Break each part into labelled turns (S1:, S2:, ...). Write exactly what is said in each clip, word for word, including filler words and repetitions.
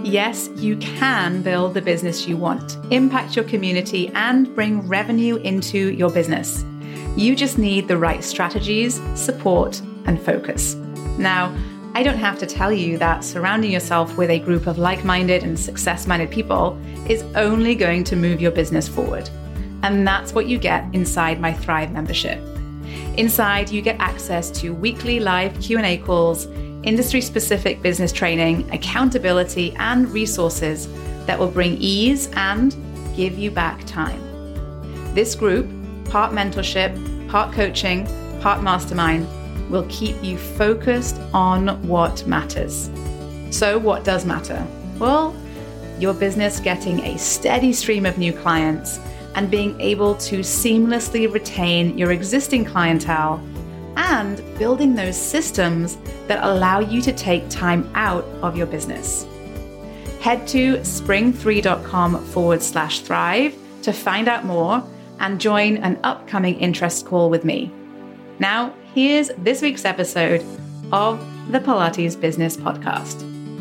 S1: Yes, you can build the business you want, impact your community, and bring revenue into your business. You just need the right strategies, support, and focus. Now, I don't have to tell you that surrounding yourself with a group of like-minded and success-minded people is only going to move your business forward. And that's what you get inside my Thrive membership. Inside, you get access to weekly live Q and A calls, industry-specific business training, accountability, and resources that will bring ease and give you back time. This group, part mentorship, part coaching, part mastermind, will keep you focused on what matters. So what does matter? Well, your business getting a steady stream of new clients and being able to seamlessly retain your existing clientele and building those systems that allow you to take time out of your business. Head to spring3.com forward slash thrive to find out more and join an upcoming interest call with me. Now, here's this week's episode of the Pilates Business Podcast.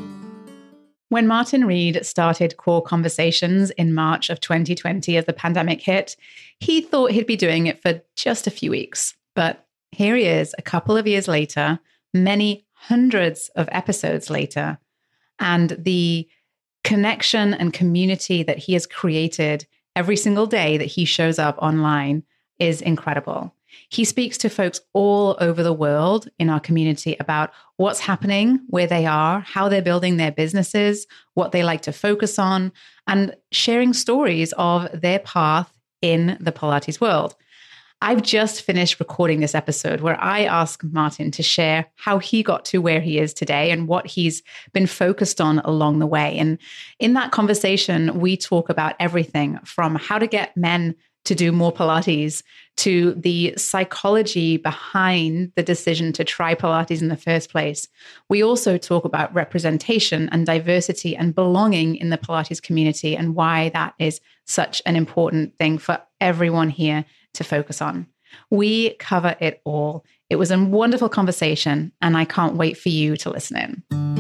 S1: When Martin Reed started Core Conversations in March of twenty twenty as the pandemic hit, he thought he'd be doing it for just a few weeks. But here he is a couple of years later, many hundreds of episodes later, and the connection and community that he has created every single day that he shows up online is incredible. He speaks to folks all over the world in our community about what's happening, where they are, how they're building their businesses, what they like to focus on, and sharing stories of their path in the Pilates world. I've just finished recording this episode where I ask Martin to share how he got to where he is today and what he's been focused on along the way. And in that conversation, we talk about everything from how to get men to do more Pilates, to the psychology behind the decision to try Pilates in the first place. We also talk about representation and diversity and belonging in the Pilates community and why that is such an important thing for everyone here to focus on. We cover it all. It was a wonderful conversation, and I can't wait for you to listen in.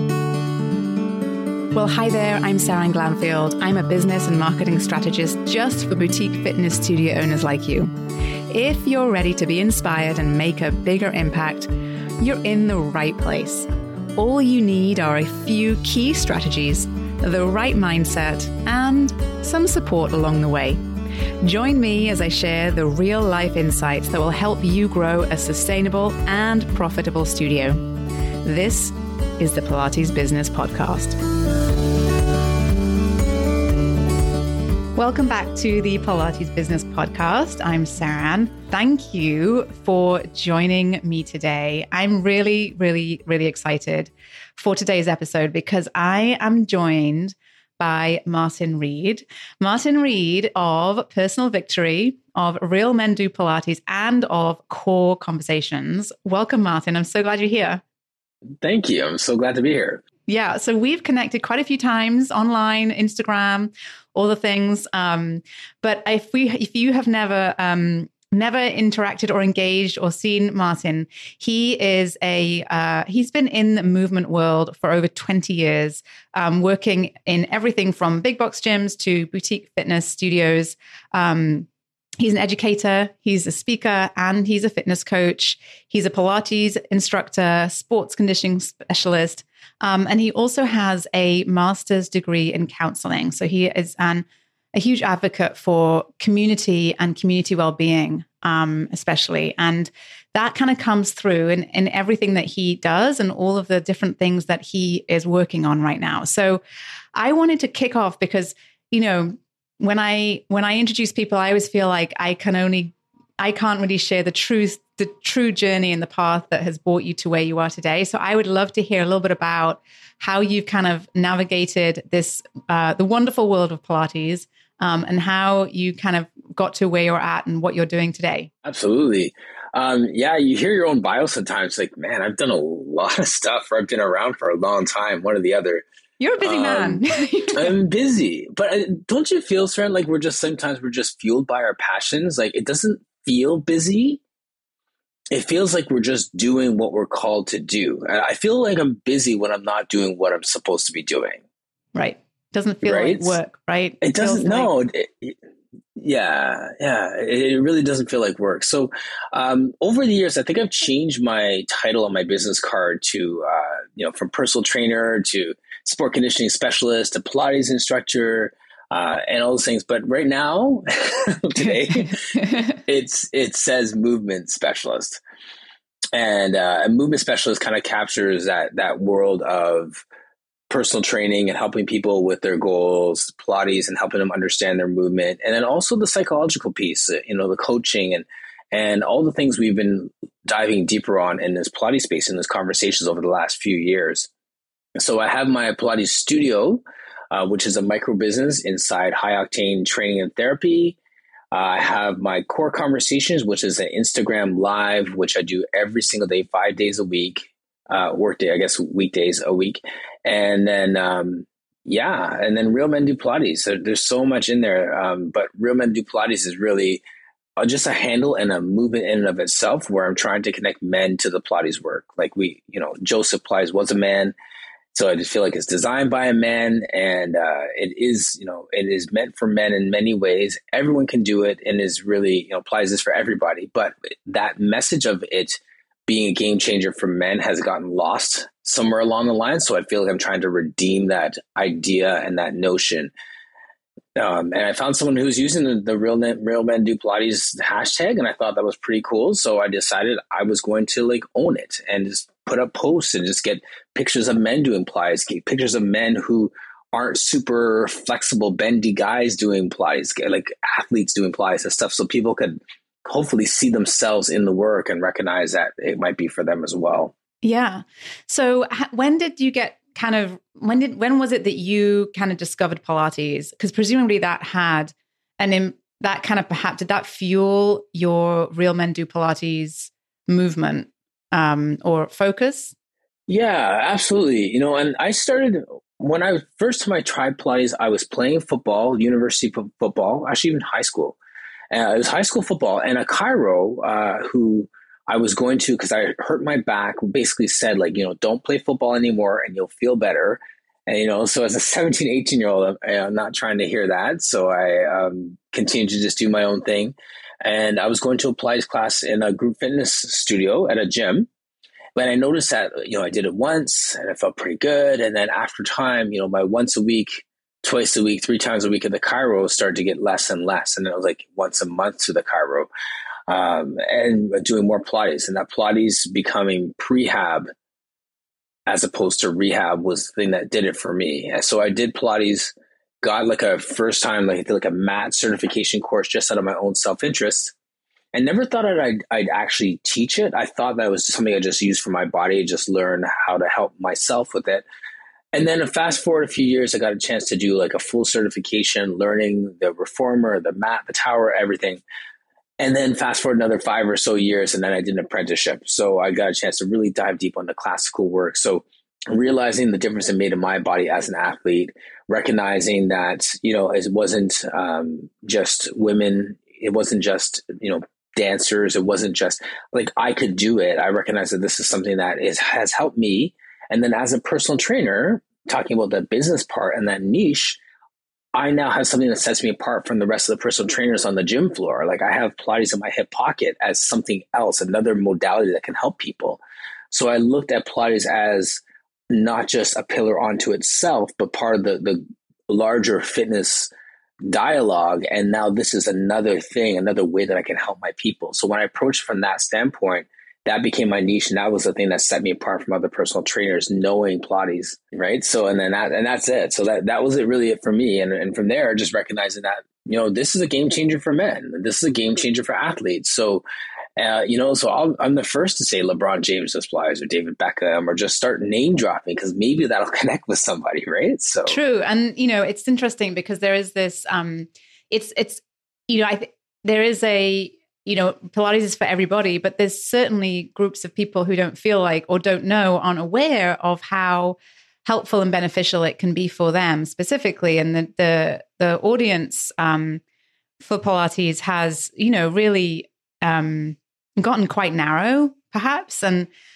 S1: Well, hi there, I'm Sarah Glanfield. I'm a business and marketing strategist just for boutique fitness studio owners like you. If you're ready to be inspired and make a bigger impact, you're in the right place. All you need are a few key strategies, the right mindset, and some support along the way. Join me as I share the real-life insights that will help you grow a sustainable and profitable studio. This is the Pilates Business Podcast. Welcome back to the Pilates Business Podcast. I'm Sarah. Thank you for joining me today. I'm really, really, really excited for today's episode because I am joined by Martin Reed. Martin Reed of Personal Victory, of Real Men Do Pilates, and of Core Conversations. Welcome, Martin. I'm so glad you're here.
S2: Thank you. I'm so glad to be here.
S1: Yeah. So we've connected quite a few times online, Instagram, all the things. Um, but if we, if you have never, um, never interacted or engaged or seen Martin, he is a, uh, he's been in the movement world for over twenty years, um, working in everything from big box gyms to boutique fitness studios. Um, He's an educator, he's a speaker, and he's a fitness coach. He's a Pilates instructor, sports conditioning specialist, um, and he also has a master's degree in counseling. So he is an, a huge advocate for community and community well-being, um, especially. And that kind of comes through in, in everything that he does and all of the different things that he is working on right now. So I wanted to kick off because, you know, When I when I introduce people, I always feel like I can only I can't really share the truth, the true journey and the path that has brought you to where you are today. So I would love to hear a little bit about how you've kind of navigated this uh, the wonderful world of Pilates, um, and how you kind of got to where you're at and what you're doing today.
S2: Absolutely. Um, yeah, you hear your own bio sometimes, like, man, I've done a lot of stuff, or I've been around for a long time, one or the other.
S1: You're a busy
S2: um,
S1: man.
S2: I'm busy, but I, don't you feel, Sarah, like we're just, sometimes we're just fueled by our passions? Like it doesn't feel busy. It feels like we're just doing what we're called to do. And I feel like I'm busy when I'm not doing what I'm supposed to be doing.
S1: Right. Doesn't feel
S2: right?
S1: like work, right?
S2: It doesn't, no.
S1: Like-
S2: it, it, yeah, yeah. It, it really doesn't feel like work. So um, over the years, I think I've changed my title on my business card to, uh, you know, from personal trainer to sport conditioning specialist to Pilates instructor uh, and all those things. But right now, today, it's it says movement specialist. And uh, a movement specialist kind of captures that that world of personal training and helping people with their goals, Pilates and helping them understand their movement. And then also the psychological piece, you know, the coaching and and all the things we've been diving deeper on in this Pilates space, in these conversations over the last few years. So I have my Pilates studio, uh, which is a micro business inside High Octane Training and Therapy. Uh, I have my Core Conversations, which is an Instagram live, which I do every single day, five days a week. Uh, work day, I guess, weekdays a week. And then, um, yeah, and then Real Men Do Pilates. So there's so much in there. Um, but Real Men Do Pilates is really uh, just a handle and a movement in and of itself where I'm trying to connect men to the Pilates work. Like we, you know, Joseph Pilates was a man. So I just feel like it's designed by a man and uh, it is, you know, it is meant for men in many ways. Everyone can do it and is really, you know, Pilates is for everybody. But that message of it being a game changer for men has gotten lost somewhere along the line. So I feel like I'm trying to redeem that idea and that notion. Um, and I found someone who's using the, the Real, Real Men Do Pilates hashtag, and I thought that was pretty cool. So I decided I was going to like own it and just put up posts and just get pictures of men doing Pilates, get pictures of men who aren't super flexible, bendy guys doing Pilates, like athletes doing Pilates and stuff. So people could hopefully see themselves in the work and recognize that it might be for them as well.
S1: Yeah. So when did you get kind of, when did, when was it that you kind of discovered Pilates? Because presumably that had an, in, that kind of perhaps, did that fuel your Real Men Do Pilates movement um, or focus?
S2: Yeah, absolutely. You know, and I started, when I first time I tried Pilates, I was playing football, university football, actually even high school. Uh, it was high school football, and a chiro uh, who I was going to, because I hurt my back, basically said, like, you know, don't play football anymore and you'll feel better. And, you know, so as a seventeen, eighteen year old, I'm not trying to hear that. So I um, continued to just do my own thing. And I was going to a Pilates class in a group fitness studio at a gym. But I noticed that, you know, I did it once and it felt pretty good. And then after time, you know, my once a week, twice a week, three times a week at the chiro started to get less and less. And then it was like once a month to the chiro um, and doing more Pilates. And that Pilates becoming prehab as opposed to rehab was the thing that did it for me. And so I did Pilates, got like a first time, like I did like a mat certification course just out of my own self-interest. I never thought I'd, I'd actually teach it. I thought that was something I just used for my body, just learn how to help myself with it. And then fast forward a few years, I got a chance to do like a full certification, learning the reformer, the mat, the tower, everything. And then fast forward another five or so years, and then I did an apprenticeship. So I got a chance to really dive deep on the classical work. So realizing the difference it made in my body as an athlete, recognizing that, you know, it wasn't um, just women, it wasn't just, you know, dancers, it wasn't just like I could do it. I recognize that this is something that is has helped me. And then as a personal trainer, talking about the business part and that niche, I now have something that sets me apart from the rest of the personal trainers on the gym floor. Like I have Pilates in my hip pocket as something else, another modality that can help people. So I looked at Pilates as not just a pillar onto itself, but part of the, the larger fitness dialogue. And now this is another thing, another way that I can help my people. So when I approached from that standpoint, that became my niche. And that was the thing that set me apart from other personal trainers, knowing Pilates. Right. So, and then that, and that's it. So that, that was it really it for me. And, and from there, just recognizing that, you know, this is a game changer for men. This is a game changer for athletes. So, uh, you know, so I'll, I'm the first to say LeBron James does Pilates or David Beckham, or just start name dropping because maybe that'll connect with somebody. Right. So
S1: true. And, you know, it's interesting because there is this, um, it's, it's, you know, I think there is a, you know, Pilates is for everybody, but there's certainly groups of people who don't feel like or don't know, aren't aware of how helpful and beneficial it can be for them specifically. And the the, the audience um, for Pilates has, you know, really um, gotten quite narrow, perhaps. And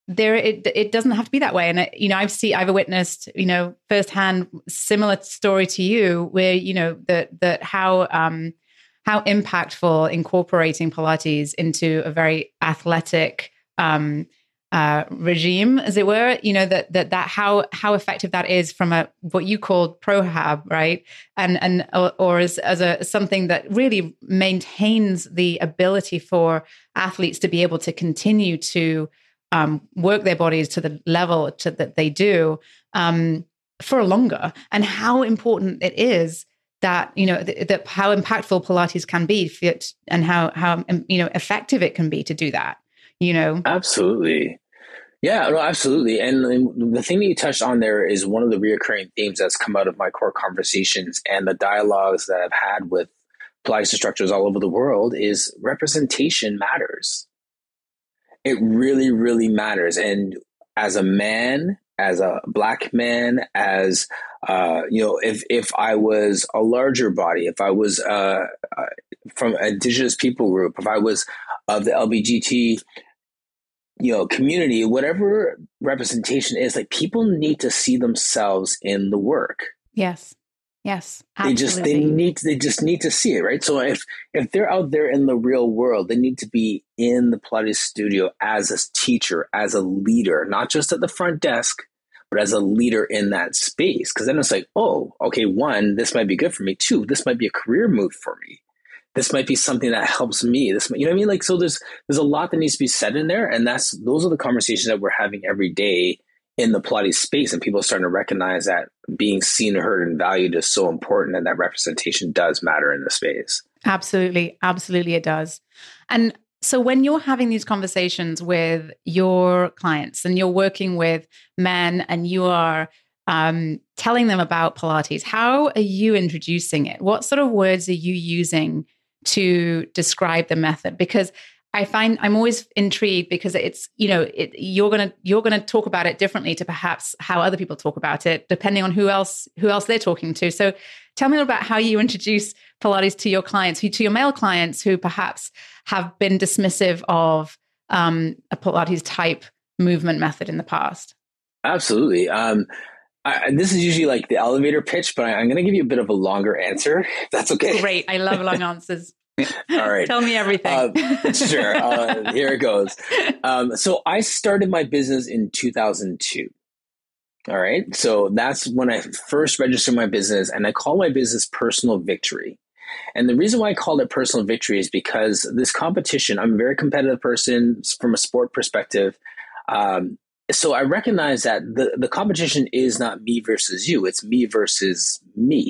S1: there it it doesn't have to be that way. And, you know, I've seen, I've witnessed, you know, firsthand, similar story to you where, you know, that, that how, um, how impactful incorporating Pilates into a very athletic, um, uh, regime, as it were, you know, that, that, that how, how effective that is from a, what you called ProHab, right? And, and, or, or as, as a, something that really maintains the ability for athletes to be able to continue to, um, work their bodies to the level to, that they do, um, for longer, and how important it is that, you know, th- that how impactful Pilates can be fit, and how, how, you know, effective it can be to do that. You know?
S2: Absolutely. Yeah, no, absolutely. And the thing that you touched on there is one of the reoccurring themes that's come out of my core conversations and the dialogues that I've had with Pilates instructors all over the world is representation matters. It really, really matters. And as a man, as a Black man, as, uh, you know, if, if I was a larger body, if I was uh, uh, from an Indigenous people group, if I was of the L G B T, you know, community, whatever representation is, like, people need to see themselves in the work.
S1: Yes. Yes.
S2: Absolutely. They just, they need, they just need to see it. Right. So if, if they're out there in the real world, they need to be in the Pilates studio as a teacher, as a leader, not just at the front desk, but as a leader in that space. Cause then it's like, oh, okay, one, this might be good for me. Two, this might be a career move for me. This might be something that helps me. This, you know what I mean? Like, so there's, there's a lot that needs to be said in there. And that's, those are the conversations that we're having every day in the Pilates space. And people are starting to recognize that being seen, heard, and valued is so important. And that representation does matter in the space.
S1: Absolutely. Absolutely. It does. And so when you're having these conversations with your clients and you're working with men and you are um, telling them about Pilates, how are you introducing it? What sort of words are you using to describe the method? Because I find I'm always intrigued because it's, you know, it, you're going to, you're going to talk about it differently to perhaps how other people talk about it, depending on who else, who else they're talking to. So tell me about how you introduce Pilates to your clients, who, to your male clients who perhaps have been dismissive of um, a Pilates type movement method in the past.
S2: Absolutely. Um, I, this is usually like the elevator pitch, but I, I'm going to give you a bit of a longer answer, if that's okay.
S1: Great. I love long answers.
S2: All right.
S1: Tell me everything.
S2: Uh, sure. Uh, here it goes. Um, so I started my business in two thousand two. All right. So that's when I first registered my business, and I call my business Personal Victory. And the reason why I called it Personal Victory is because this competition, I'm a very competitive person from a sport perspective. Um, So I recognize that the, the competition is not me versus you, it's me versus me.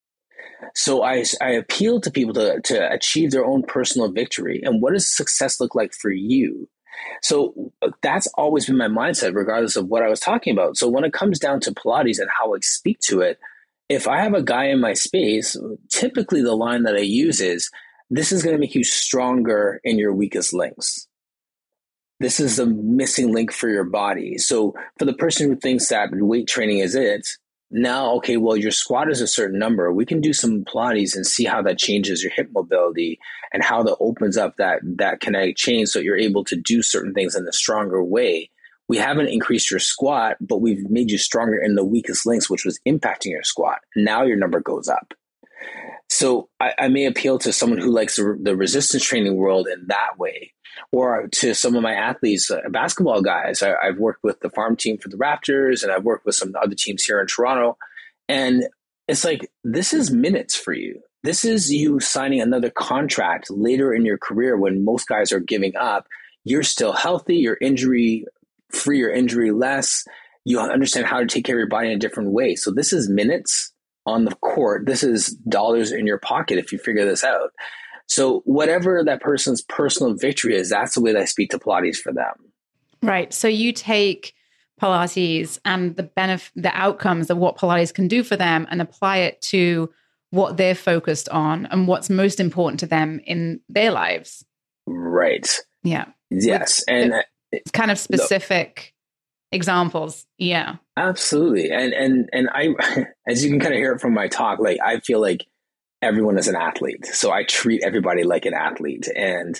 S2: So I, I appeal to people to, to achieve their own personal victory. And what does success look like for you? So that's always been my mindset, regardless of what I was talking about. So when it comes down to Pilates and how I speak to it, if I have a guy in my space, typically the line that I use is, this is going to make you stronger in your weakest links. This is the missing link for your body. So for the person who thinks that weight training is it, now, okay, well, your squat is a certain number. We can do some Pilates and see how that changes your hip mobility and how that opens up that, that kinetic chain so you're able to do certain things in a stronger way. We haven't increased your squat, but we've made you stronger in the weakest links, which was impacting your squat. Now your number goes up. So I, I may appeal to someone who likes the, the resistance training world in that way, or to some of my athletes, uh, basketball guys. I, I've worked with the farm team for the Raptors, and I've worked with some other teams here in Toronto. And it's like, this is minutes for you. This is you signing another contract later in your career when most guys are giving up. You're still healthy, you're injury free or injury less. You understand how to take care of your body in a different way. So this is minutes on the court. This is dollars in your pocket if you figure this out. So whatever that person's personal victory is, that's the way that I speak to Pilates for them.
S1: Right. So you take Pilates and the benefit, the outcomes of what Pilates can do for them, and apply it to what they're focused on and what's most important to them in their lives.
S2: Right.
S1: Yeah.
S2: Yes.
S1: With,
S2: and
S1: it's kind of specific no. examples. Yeah.
S2: Absolutely. And, and, and I, as you can kind of hear it from my talk, like, I feel like everyone is an athlete. So I treat everybody like an athlete. And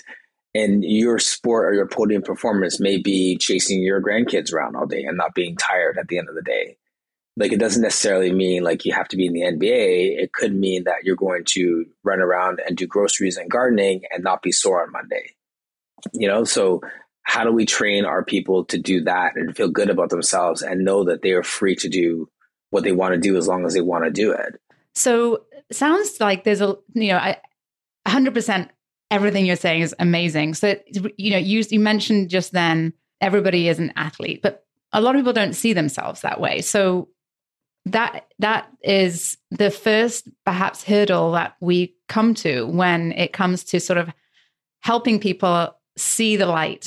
S2: And your sport or your podium performance may be chasing your grandkids around all day and not being tired at the end of the day. Like, it doesn't necessarily mean like you have to be in the N B A. It could mean that you're going to run around and do groceries and gardening and not be sore on Monday. You know, so how do we train our people to do that and feel good about themselves and know that they are free to do what they want to do as long as they want to do it?
S1: So it sounds like there's a, you know, I, one hundred percent everything you're saying is amazing. So, you know, you, you mentioned just then, everybody is an athlete, but a lot of people don't see themselves that way. So that that is the first perhaps hurdle that we come to when it comes to sort of helping people see the light.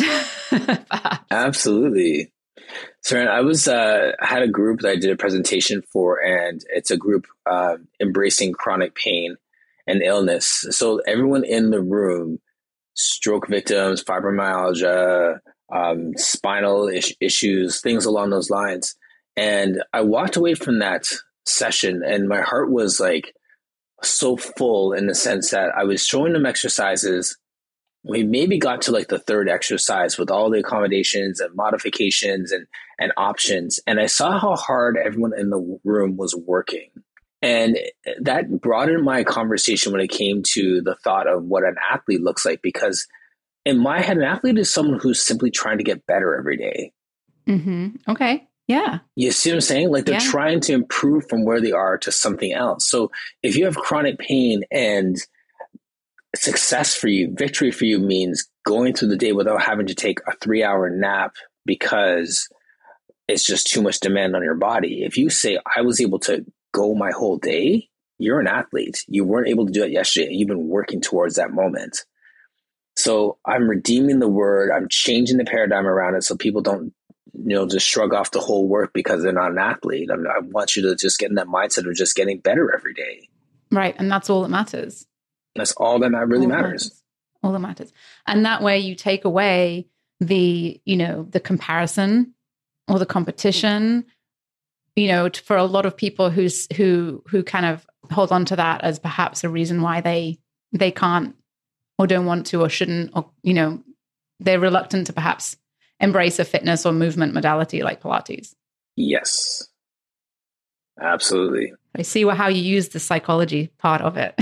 S2: Absolutely. So I was uh, had a group that I did a presentation for, and it's a group uh, embracing chronic pain and illness. So everyone in the room, stroke victims, fibromyalgia, um, spinal is- issues, things along those lines. And I walked away from that session and my heart was like so full in the sense that I was showing them exercises. We maybe got to like the third exercise with all the accommodations and modifications and, and options. And I saw how hard everyone in the room was working. And that broadened my conversation when it came to the thought of what an athlete looks like, because in my head, an athlete is someone who's simply trying to get better every day.
S1: Mm-hmm. Okay. Yeah.
S2: You see what I'm saying? Like they're
S1: Yeah.
S2: trying to improve from where they are to something else. So if you have chronic pain and success for you, victory for you means going through the day without having to take a three hour nap because it's just too much demand on your body. If you say, I was able to go my whole day, you're an athlete. You weren't able to do it yesterday. You've been working towards that moment. So I'm redeeming the word. I'm changing the paradigm around it so people don't, you know, just shrug off the whole work because they're not an athlete. I, mean, I want you to just get in that mindset of just getting better every day.
S1: Right. And that's all that matters.
S2: That's all that really
S1: all that
S2: matters.
S1: matters. All that matters. And that way you take away the, you know, the comparison or the competition, you know, for a lot of people who's, who, who kind of hold on to that as perhaps a reason why they, they can't or don't want to or shouldn't, or, you know, they're reluctant to perhaps embrace a fitness or movement modality like Pilates.
S2: Yes, absolutely.
S1: I see how you use the psychology part of it.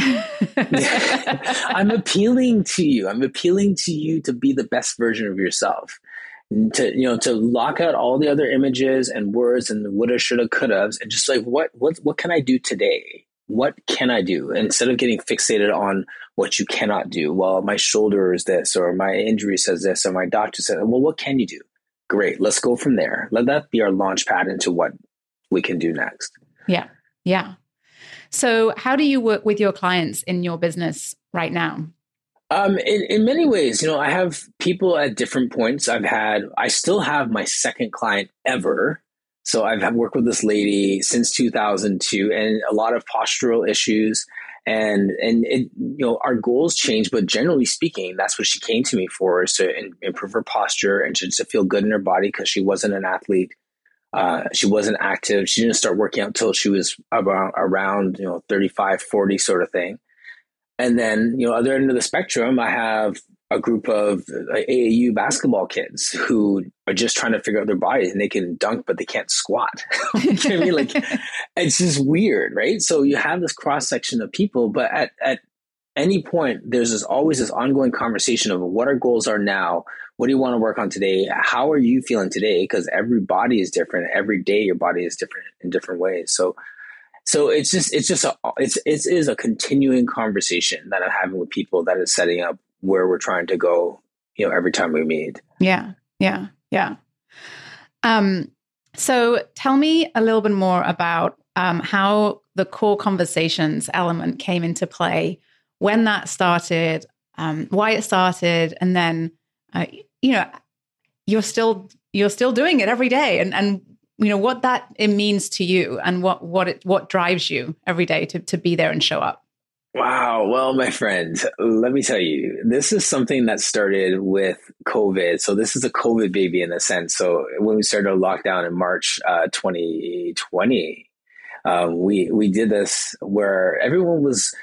S2: I'm appealing to you. I'm appealing to you to be the best version of yourself. To, you know, to lock out all the other images and words and the woulda, shoulda, couldas, and just like, what, what, what can I do today? What can I do? Instead of getting fixated on what you cannot do. Well, my shoulder is this, or my injury says this, or my doctor said, well, what can you do? Great. Let's go from there. Let that be our launch pad into what we can do next.
S1: Yeah. Yeah. So how do you work with your clients in your business right now?
S2: Um, in, in many ways, you know, I have people at different points. I've had, I still have my second client ever. So I've had worked with this lady since two thousand two and a lot of postural issues. And, and it, you know, our goals change, but generally speaking, that's what she came to me for, is to in, improve her posture and to, to feel good in her body because she wasn't an athlete. Uh, she wasn't active. She didn't start working out until she was around, around, you know, thirty-five, forty sort of thing. And then, you know, other end of the spectrum, I have a group of A A U basketball kids who are just trying to figure out their bodies, and they can dunk, but they can't squat. You know what I mean? Like, it's just weird, right? So you have this cross section of people, but at, at any point, there's this, always this ongoing conversation of what our goals are now. What do you want to work on today? How are you feeling today? Because every body is different. Every day, your body is different in different ways. So, so it's just, it's just, a, it's, it is a continuing conversation that I'm having with people that is setting up where we're trying to go, you know, every time we meet.
S1: Yeah. Yeah. Yeah. Um, so tell me a little bit more about um, how the core conversations element came into play, when that started, um, why it started, and then, uh, you know, you're still, you're still doing it every day, and, and, you know, what that it means to you, and what, what it, what drives you every day to, to be there and show up.
S2: Wow. Well, my friend, let me tell you, this is something that started with COVID. So this is a COVID baby in a sense. So when we started lockdown in March uh, twenty twenty, uh, we we did this where everyone was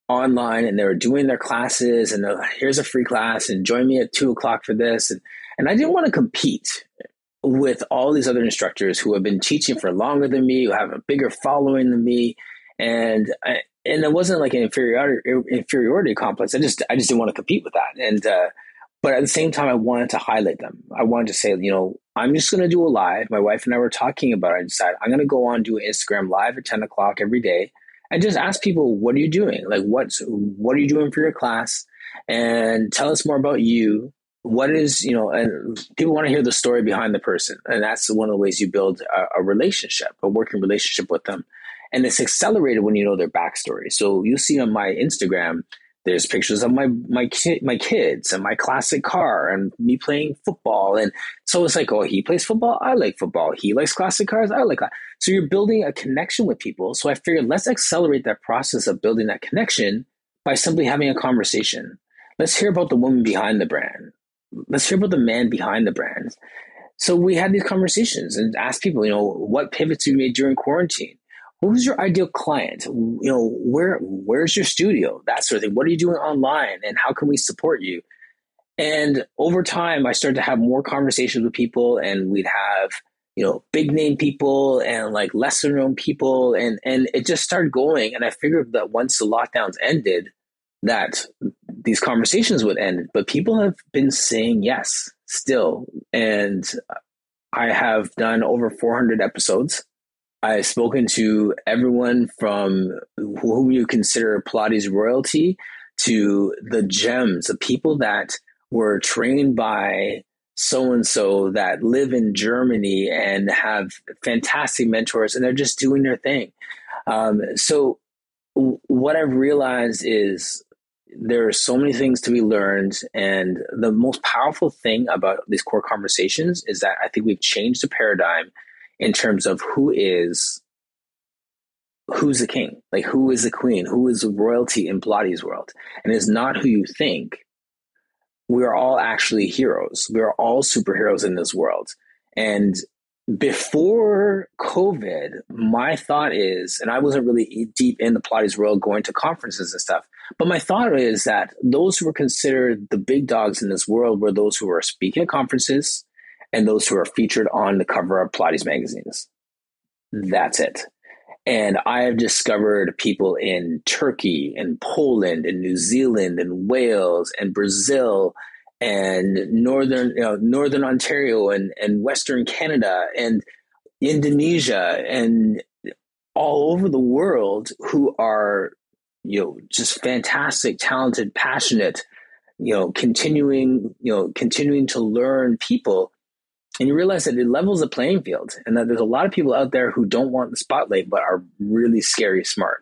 S2: online and they were doing their classes and uh, here's a free class and join me at two o'clock for this. And, and I didn't want to compete with all these other instructors who have been teaching for longer than me, who have a bigger following than me. And I, and it wasn't like an inferiority inferiority complex. I just I just didn't want to compete with that. And uh, but at the same time, I wanted to highlight them. I wanted to say, you know, I'm just going to do a live. My wife and I were talking about it. I decided I'm going to go on do an Instagram live at ten o'clock every day and just ask people, what are you doing? Like, what's what are you doing for your class? And tell us more about you. What is, you know, and people want to hear the story behind the person. And that's one of the ways you build a, a relationship, a working relationship with them. And it's accelerated when you know their backstory. So you see on my Instagram, there's pictures of my my ki- my kids and my classic car and me playing football. And so it's like, oh, he plays football. I like football. He likes classic cars. I like that. So you're building a connection with people. So I figured let's accelerate that process of building that connection by simply having a conversation. Let's hear about the woman behind the brand. Let's hear about the man behind the brand. So we had these conversations and asked people, you know, what pivots you made during quarantine? Who's your ideal client? You know, where where's your studio? That sort of thing. What are you doing online and how can we support you? And over time, I started to have more conversations with people and we'd have, you know, big name people and like lesser known people. And, and it just started going. And I figured that once the lockdowns ended, that these conversations would end, but people have been saying yes still. And I have done over four hundred episodes. I've spoken to everyone from whom you consider Pilates royalty to the gems, the people that were trained by so-and-so that live in Germany and have fantastic mentors and they're just doing their thing. Um, so w- what I've realized is there are so many things to be learned. And the most powerful thing about these core conversations is that I think we've changed the paradigm in terms of who is, who's the king, like who is the queen, who is the royalty in Pilates world. And it's not who you think. We are all actually heroes. We are all superheroes in this world. And before COVID, my thought is, and I wasn't really deep in the Pilates world going to conferences and stuff, but my thought is that those who were considered the big dogs in this world were those who are speaking at conferences and those who are featured on the cover of Pilates magazines. That's it. And I have discovered people in Turkey and Poland and New Zealand and Wales and Brazil and northern, you know, northern Ontario and, and Western Canada and Indonesia and all over the world who are, you know, just fantastic, talented, passionate, you know, continuing, you know, continuing to learn people. And you realize that it levels the playing field and that there's a lot of people out there who don't want the spotlight, but are really scary smart.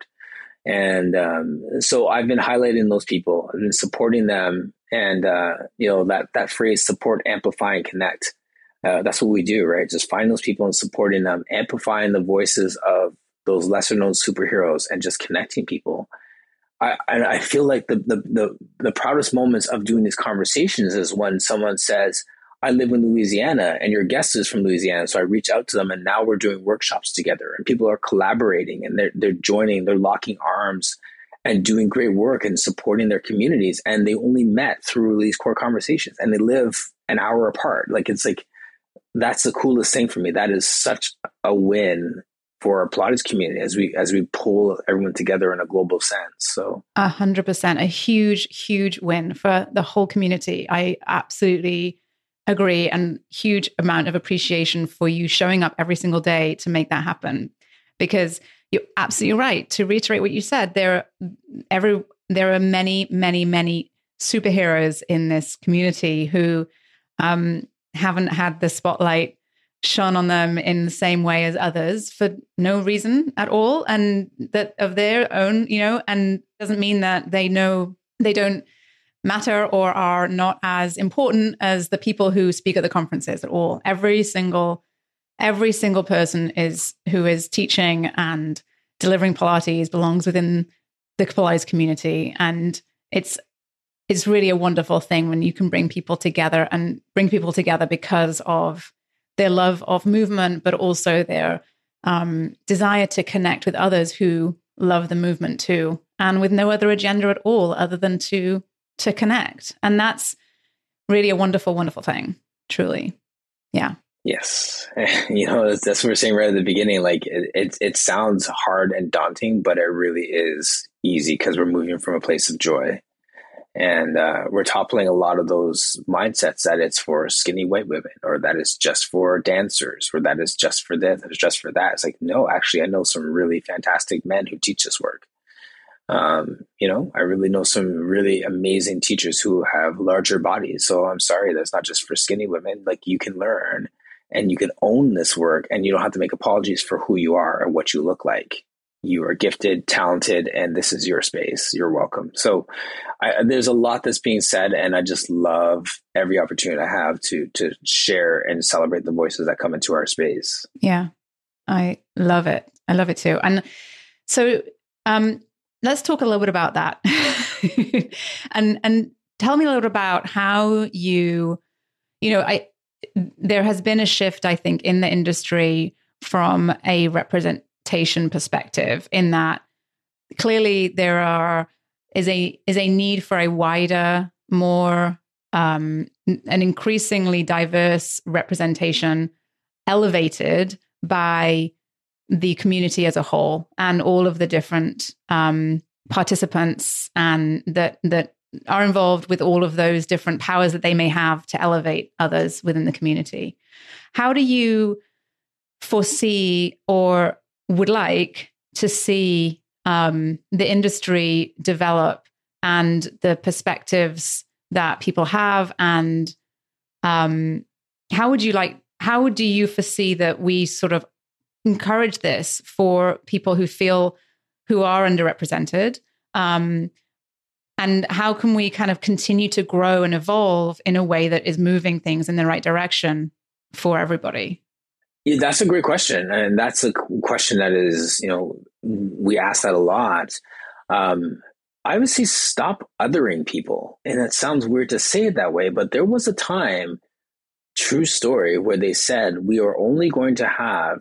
S2: And um, so I've been highlighting those people. I've been supporting them. And, uh, you know, that, that phrase, support, amplify, and connect. Uh, that's what we do, right? Just find those people and supporting them, amplifying the voices of those lesser known superheroes and just connecting people. I, and I feel like the, the, the, the proudest moments of doing these conversations is when someone says, I live in Louisiana and your guest is from Louisiana. So I reach out to them and now we're doing workshops together and people are collaborating and they're, they're joining, they're locking arms and doing great work and supporting their communities. And they only met through these core conversations and they live an hour apart. Like, it's like, that's the coolest thing for me. That is such a win for our Pilates community as we, as we pull everyone together in a global sense. So
S1: a hundred percent, a huge, huge win for the whole community. I absolutely agree, and huge amount of appreciation for you showing up every single day to make that happen. Because you're absolutely right. To reiterate what you said, there are every there are many, many, many superheroes in this community who um, haven't had the spotlight shone on them in the same way as others for no reason at all, and that of their own, you know, and doesn't mean that they know they don't matter or are not as important as the people who speak at the conferences at all. Every single, every single person is who is teaching and delivering Pilates belongs within the Pilates community. And it's, it's really a wonderful thing when you can bring people together and bring people together because of their love of movement, but also their um, desire to connect with others who love the movement too. and with no other agenda at all other than to to connect. And that's really a wonderful, wonderful thing, truly. Yeah.
S2: Yes. You know, that's, that's what we're saying right at the beginning. Like it, it, it sounds hard and daunting, but it really is easy because we're moving from a place of joy. And uh, we're toppling a lot of those mindsets that it's for skinny white women, or that is just for dancers, or that is just for this, or just for that. It's like, no, actually, I know some really fantastic men who teach this work. Um, you know, I really know some really amazing teachers who have larger bodies. So I'm sorry, that's not just for skinny women. Like, you can learn and you can own this work, and you don't have to make apologies for who you are or what you look like. You are gifted, talented, and this is your space. You're welcome. So I, there's a lot that's being said, and I just love every opportunity I have to to share and celebrate the voices that come into our space.
S1: Yeah, I love it. I love it too. And so um, let's talk a little bit about that. and and tell me a little bit about how you, you know, I there has been a shift, I think, in the industry from a represent perspective, in that clearly there are is a is a need for a wider, more um, an increasingly diverse representation, elevated by the community as a whole and all of the different um, participants and that that are involved with all of those different powers that they may have to elevate others within the community. How do you foresee or would like to see um, the industry develop, and the perspectives that people have, and um, how would you like, how do you foresee that we sort of encourage this for people who feel, who are underrepresented? Um, and how can we kind of continue to grow and evolve in a way that is moving things in the right direction for everybody?
S2: Yeah, that's a great question. And that's a question that is, you know, we ask that a lot. Um, I would say stop othering people. And it sounds weird to say it that way, but there was a time, true story, where they said we are only going to have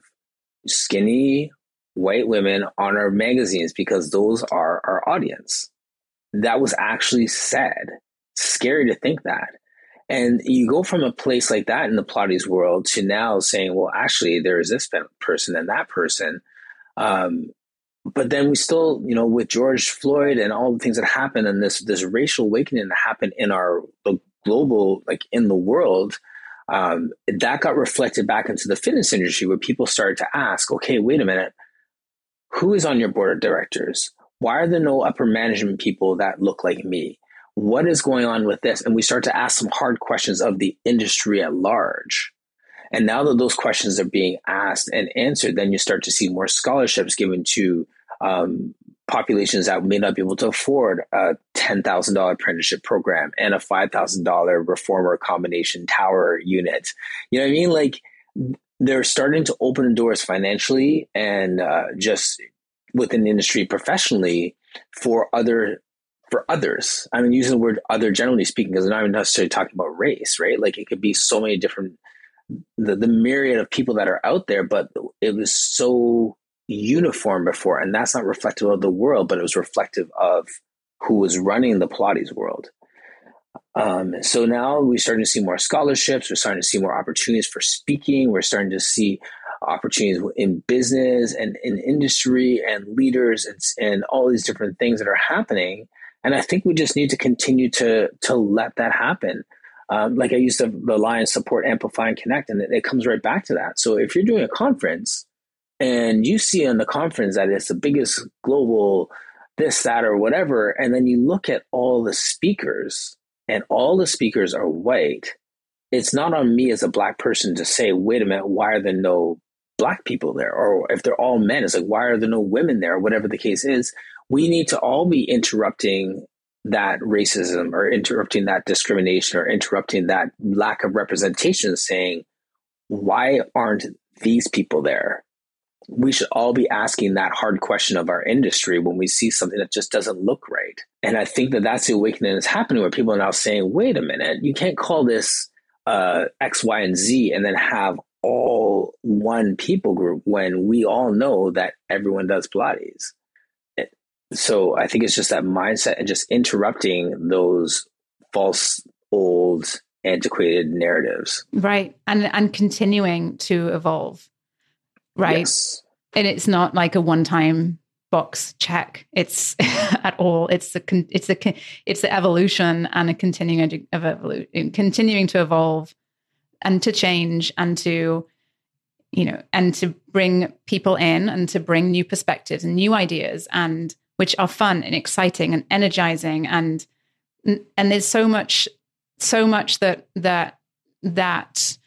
S2: skinny white women on our magazines because those are our audience. That was actually said. Scary to think that. And you go from a place like that in the Pilates world to now saying, well, actually, there is this person and that person. Um, but then we still, you know, with George Floyd and all the things that happened, and this this racial awakening that happened in our the global, like in the world, um, that got reflected back into the fitness industry, where people started to ask, okay, wait a minute, who is on your board of directors? Why are there no upper management people that look like me? What is going on with this? And we start to ask some hard questions of the industry at large. And now that those questions are being asked and answered, then you start to see more scholarships given to um, populations that may not be able to afford a ten thousand dollars apprenticeship program and a five thousand dollars reformer combination tower unit. You know what I mean? Like, they're starting to open the doors financially and uh, just within the industry professionally for other for others. I mean, using the word other generally speaking, because I'm not even necessarily talking about race, right? Like, it could be so many different, the, the myriad of people that are out there, but it was so uniform before. And that's not reflective of the world, but it was reflective of who was running the Pilates world. Um, so now we're starting to see more scholarships. We're starting to see more opportunities for speaking. We're starting to see opportunities in business and in industry and leaders and, and all these different things that are happening. And I think we just need to continue to to let that happen. Um, like I used to the line, support, amplify, and connect. And it, it comes right back to that. So if you're doing a conference and you see on the conference that it's the biggest global this, that, or whatever, and then you look at all the speakers and all the speakers are white, it's not on me as a Black person to say, wait a minute, why are there no Black people there? Or if they're all men, it's like, why are there no women there? Whatever the case is, we need to all be interrupting that racism or interrupting that discrimination or interrupting that lack of representation, saying, why aren't these people there? We should all be asking that hard question of our industry when we see something that just doesn't look right. And I think that that's the awakening that's happening, where people are now saying, wait a minute, you can't call this uh, X, Y, and Z and then have all one people group when we all know that everyone does Pilates. It, so I think it's just that mindset and just interrupting those false, old, antiquated narratives.
S1: Right. And and continuing to evolve. Right.
S2: Yes.
S1: And it's not like a one-time box check. It's at all. It's the con- it's the it's the evolution and a continuing of evolu- continuing to evolve and to change and to, you know, and to bring people in and to bring new perspectives and new ideas, and which are fun and exciting and energizing, and and there's so much so much that that that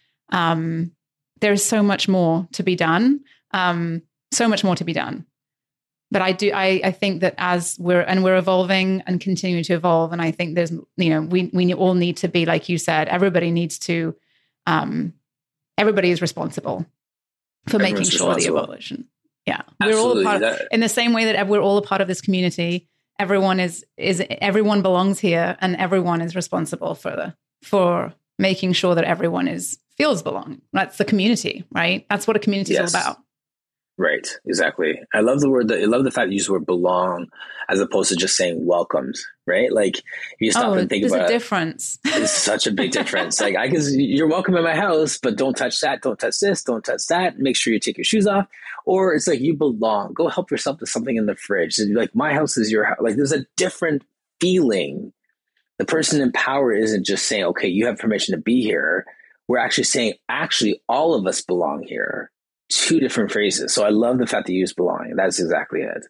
S1: um there's so much more to be done. Um, so much more to be done. But I do, I, I think that as we're, and we're evolving and continuing to evolve. And I think there's, you know, we, we all need to be, like you said, everybody needs to, um, everybody is responsible for Everyone's making sure the evolution. Yeah.
S2: Absolutely.
S1: We're all a part of, in the same way that we're all a part of this community. Everyone is, is everyone belongs here, and everyone is responsible for the, for making sure that everyone is, feels belong. That's the community, right? That's what a community yes. is all about.
S2: Right, exactly. I love the word that I love the fact you use the word belong as opposed to just saying welcomed, right? Like if you stop
S1: oh,
S2: and think
S1: there's
S2: about
S1: a difference.
S2: It, it's such a big difference. Like I guess you're welcome in my house, but don't touch that, don't touch this, don't touch that. Make sure you take your shoes off. Or it's like you belong. Go help yourself to something in the fridge. And like my house is your house. Like there's a different feeling. The person in power isn't just saying, okay, you have permission to be here. We're actually saying, actually, all of us belong here. Two different phrases. So I love the fact that you use belonging. That's exactly it.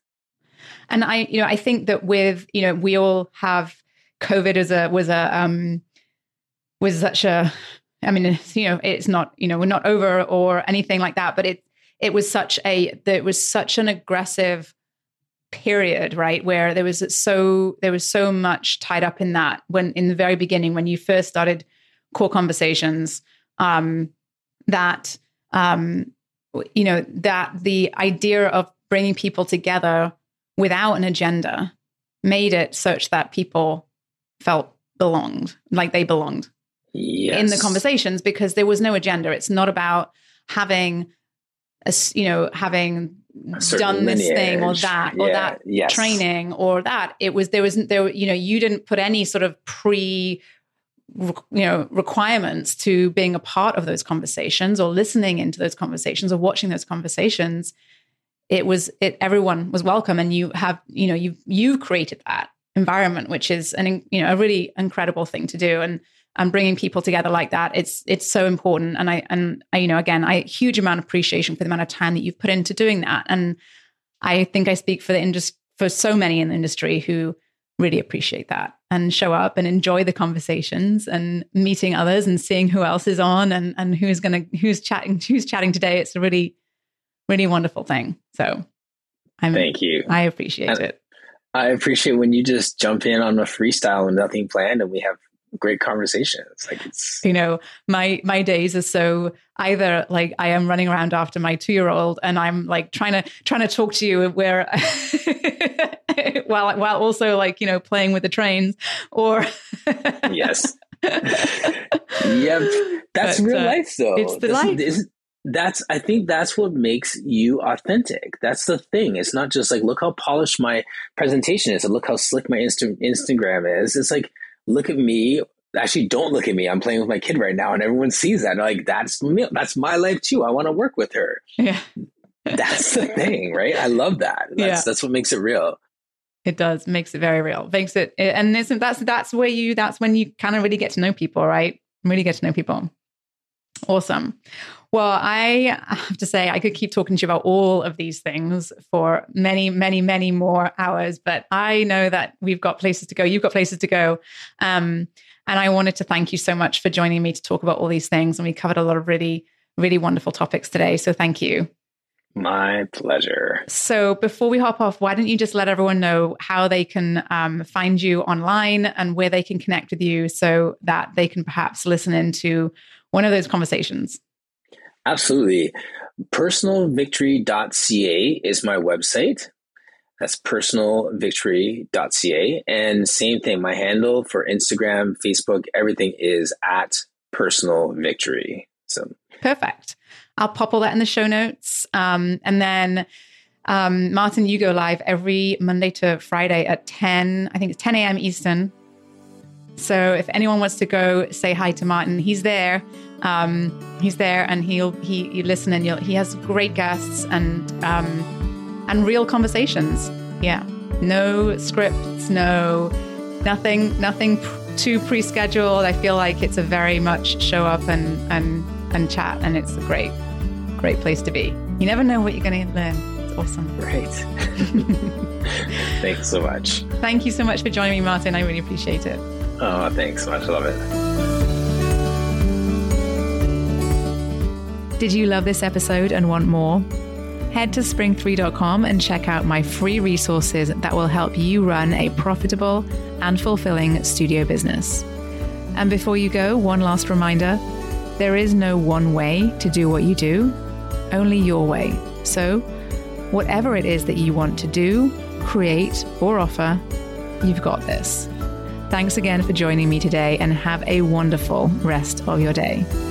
S1: And I, you know, I think that with, you know, we all have COVID as a, was a, um, was such a, I mean, it's, you know, it's not, you know, we're not over or anything like that, but it, it was such a, it was such an aggressive period, right? Where there was so, there was so much tied up in that when, in the very beginning, when you first started Core Conversations, um, that, um, you know, that the idea of bringing people together without an agenda made it such that people felt belonged, like they belonged yes. in the conversations, because there was no agenda. It's not about having a, you know, having done this lineage. thing or that, yeah. or that yes. training or that. It was, there wasn't there, you know, you didn't put any sort of pre you know, requirements to being a part of those conversations or listening into those conversations or watching those conversations. It was, it, everyone was welcome. And you have, you know, you've, you've created that environment, which is an, you know, a really incredible thing to do. And, and bringing people together like that, it's, it's so important. And I, and I, you know, again, I, huge amount of appreciation for the amount of time that you've put into doing that. And I think I speak for the industry, for so many in the industry who really appreciate that and show up and enjoy the conversations and meeting others and seeing who else is on and, and who's going to, who's chatting, who's chatting today. It's a really, really wonderful thing. So I'm,
S2: thank you.
S1: I appreciate and it.
S2: I appreciate when you just jump in on a freestyle and nothing planned and we have great conversations. Like it's,
S1: you know, my, my days are so either like I am running around after my two-year-old and I'm like trying to, trying to talk to you where, while, while also like, you know, playing with the trains or.
S2: yes. Yep. That's but, real uh, life though.
S1: It's the
S2: this
S1: life.
S2: Is, that's, I think that's what makes you authentic. That's the thing. It's not just like, look how polished my presentation is and look how slick my Insta- Instagram is. It's like, look at me. Actually, don't look at me. I'm playing with my kid right now and everyone sees that. Like, that's me. That's my life too. I want to work with her.
S1: Yeah.
S2: That's the thing, right? I love that. That's, yeah. that's what makes it real.
S1: It does. Makes it very real. Makes it, and isn't that's, that's where you, that's when you kind of really get to know people, right? Really get to know people. Awesome. Well, I have to say, I could keep talking to you about all of these things for many, many, many more hours, but I know that we've got places to go. You've got places to go. Um, and I wanted to thank you so much for joining me to talk about all these things. And we covered a lot of really, really wonderful topics today. So thank you.
S2: My pleasure.
S1: So before we hop off, why don't you just let everyone know how they can um, find you online and where they can connect with you so that they can perhaps listen into one of those conversations?
S2: Absolutely. personal victory dot c a is my website. That's personal victory dot c a. And same thing, my handle for Instagram, Facebook, everything is at Personal Victory. So
S1: perfect. I'll pop all that in the show notes. Um, and then Um, Martin, you go live every Monday to Friday at ten, I think it's ten a.m. Eastern. So if anyone wants to go say hi to Martin, he's there. Um, he's there, and he'll he you listen, and you'll, he has great guests and um, and real conversations. Yeah, no scripts, no nothing, nothing too pre-scheduled. I feel like it's a very much show up and and and chat, and it's a great, great place to be. You never know what you're going to learn. It's awesome.
S2: Great. Thanks so much.
S1: Thank you so much for joining me, Martin. I really appreciate it.
S2: Oh, thanks so much. I love it.
S1: Did you love this episode and want more? Head to spring three dot com and check out my free resources that will help you run a profitable and fulfilling studio business. And before you go, one last reminder, there is no one way to do what you do, only your way. So whatever it is that you want to do, create, or offer, you've got this. Thanks again for joining me today, and have a wonderful rest of your day.